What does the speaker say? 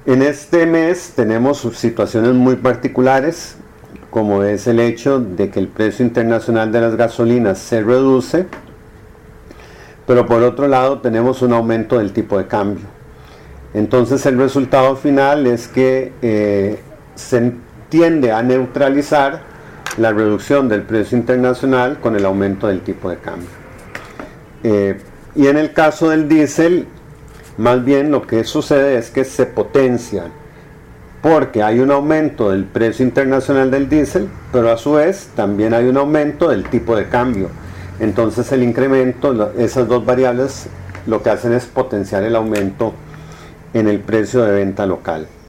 En este mes tenemos situaciones muy particulares, como es el hecho de que el precio internacional de las gasolinas se reduce, pero por otro lado tenemos un aumento del tipo de cambio. Entonces el resultado final es que se tiende a neutralizar la reducción del precio internacional con el aumento del tipo de cambio. Y en el caso del diésel, más bien lo que sucede es que se potencian, porque hay un aumento del precio internacional del diésel, pero a su vez también hay un aumento del tipo de cambio. Entonces el incremento, esas dos variables lo que hacen es potenciar el aumento en el precio de venta local.